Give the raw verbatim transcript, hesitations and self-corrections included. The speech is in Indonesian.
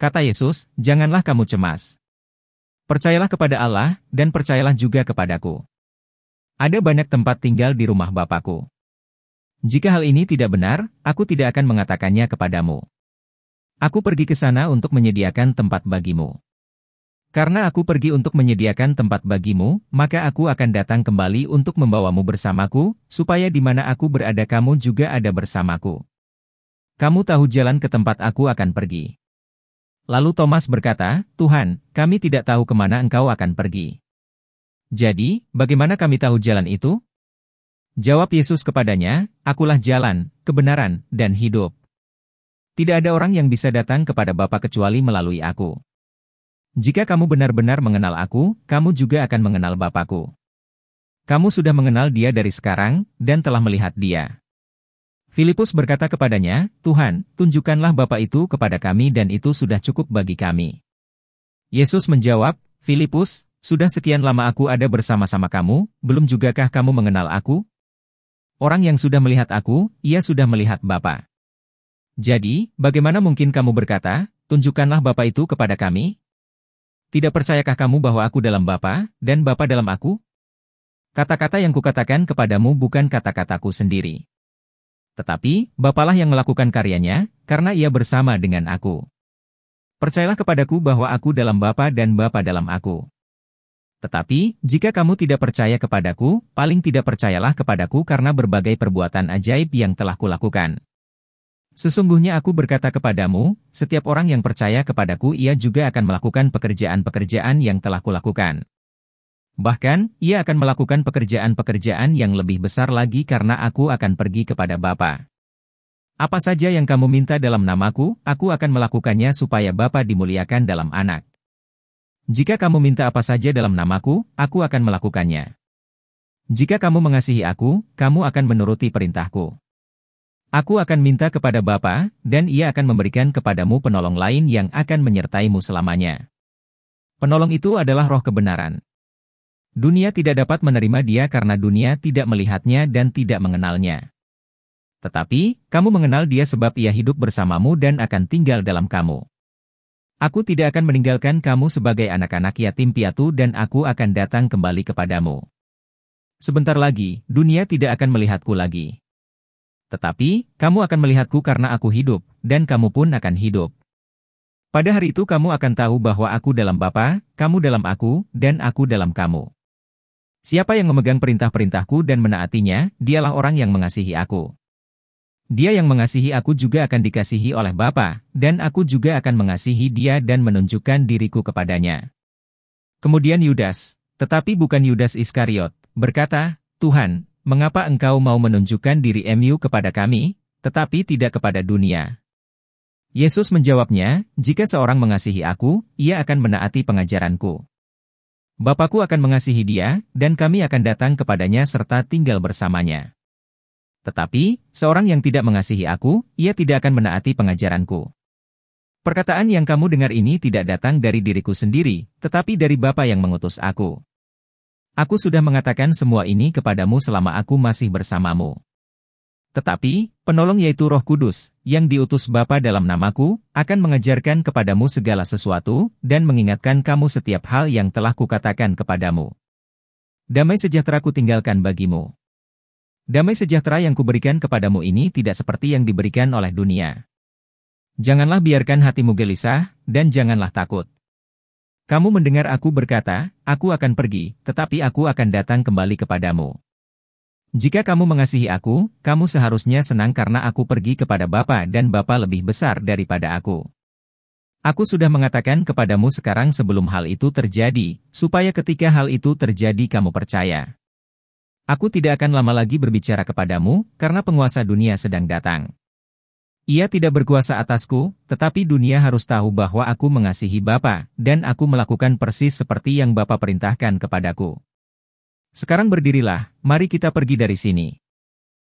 Kata Yesus, janganlah kamu cemas. Percayalah kepada Allah, dan percayalah juga kepadaku. Ada banyak tempat tinggal di rumah Bapakku. Jika hal ini tidak benar, aku tidak akan mengatakannya kepadamu. Aku pergi ke sana untuk menyediakan tempat bagimu. Karena aku pergi untuk menyediakan tempat bagimu, maka aku akan datang kembali untuk membawamu bersamaku, supaya di mana aku berada kamu juga ada bersamaku. Kamu tahu jalan ke tempat aku akan pergi. Lalu Thomas berkata, Tuhan, kami tidak tahu kemana engkau akan pergi. Jadi, bagaimana kami tahu jalan itu? Jawab Yesus kepadanya, Akulah jalan, kebenaran, dan hidup. Tidak ada orang yang bisa datang kepada Bapa kecuali melalui aku. Jika kamu benar-benar mengenal aku, kamu juga akan mengenal Bapakku. Kamu sudah mengenal dia dari sekarang, dan telah melihat dia. Filipus berkata kepadanya, Tuhan, tunjukkanlah Bapa itu kepada kami dan itu sudah cukup bagi kami. Yesus menjawab, Filipus, sudah sekian lama aku ada bersama-sama kamu, belum jugakah kamu mengenal aku? Orang yang sudah melihat aku, ia sudah melihat Bapa. Jadi, bagaimana mungkin kamu berkata, tunjukkanlah Bapa itu kepada kami? Tidak percayakah kamu bahwa aku dalam Bapa, dan Bapa dalam aku? Kata-kata yang kukatakan kepadamu bukan kata-kataku sendiri. Tetapi, Bapalah yang melakukan karyanya, karena ia bersama dengan aku. Percayalah kepadaku bahwa aku dalam Bapa dan Bapa dalam aku. Tetapi, jika kamu tidak percaya kepadaku, paling tidak percayalah kepadaku karena berbagai perbuatan ajaib yang telah kulakukan. Sesungguhnya aku berkata kepadamu, setiap orang yang percaya kepadaku ia juga akan melakukan pekerjaan-pekerjaan yang telah kulakukan. Bahkan, ia akan melakukan pekerjaan-pekerjaan yang lebih besar lagi karena aku akan pergi kepada Bapa. Apa saja yang kamu minta dalam namaku, aku akan melakukannya supaya Bapa dimuliakan dalam Anak. Jika kamu minta apa saja dalam namaku, aku akan melakukannya. Jika kamu mengasihi aku, kamu akan menuruti perintahku. Aku akan minta kepada Bapa, dan ia akan memberikan kepadamu penolong lain yang akan menyertaimu selamanya. Penolong itu adalah Roh kebenaran. Dunia tidak dapat menerima dia karena dunia tidak melihatnya dan tidak mengenalnya. Tetapi, kamu mengenal dia sebab ia hidup bersamamu dan akan tinggal dalam kamu. Aku tidak akan meninggalkan kamu sebagai anak-anak yatim piatu dan aku akan datang kembali kepadamu. Sebentar lagi, dunia tidak akan melihatku lagi. Tetapi, kamu akan melihatku karena aku hidup, dan kamu pun akan hidup. Pada hari itu kamu akan tahu bahwa aku dalam Bapa, kamu dalam aku, dan aku dalam kamu. Siapa yang memegang perintah-perintahku dan menaatinya, dialah orang yang mengasihi aku. Dia yang mengasihi aku juga akan dikasihi oleh Bapa, dan aku juga akan mengasihi dia dan menunjukkan diriku kepadanya. Kemudian Yudas, tetapi bukan Yudas Iskariot, berkata, Tuhan, mengapa engkau mau menunjukkan diri mu kepada kami, tetapi tidak kepada dunia? Yesus menjawabnya, jika seorang mengasihi aku, ia akan menaati pengajaranku. Bapakku akan mengasihi dia, dan kami akan datang kepadanya serta tinggal bersamanya. Tetapi, seorang yang tidak mengasihi aku, ia tidak akan menaati pengajaranku. Perkataan yang kamu dengar ini tidak datang dari diriku sendiri, tetapi dari Bapa yang mengutus aku. Aku sudah mengatakan semua ini kepadamu selama aku masih bersamamu. Tetapi, penolong yaitu Roh Kudus, yang diutus Bapa dalam namaku, akan mengajarkan kepadamu segala sesuatu, dan mengingatkan kamu setiap hal yang telah kukatakan kepadamu. Damai sejahtera kutinggalkan bagimu. Damai sejahtera yang kuberikan kepadamu ini tidak seperti yang diberikan oleh dunia. Janganlah biarkan hatimu gelisah, dan janganlah takut. Kamu mendengar aku berkata, aku akan pergi, tetapi aku akan datang kembali kepadamu. Jika kamu mengasihi aku, kamu seharusnya senang karena aku pergi kepada Bapa dan Bapa lebih besar daripada aku. Aku sudah mengatakan kepadamu sekarang sebelum hal itu terjadi, supaya ketika hal itu terjadi kamu percaya. Aku tidak akan lama lagi berbicara kepadamu, karena penguasa dunia sedang datang. Ia tidak berkuasa atasku, tetapi dunia harus tahu bahwa aku mengasihi Bapa, dan aku melakukan persis seperti yang Bapa perintahkan kepadaku. Sekarang berdirilah, mari kita pergi dari sini.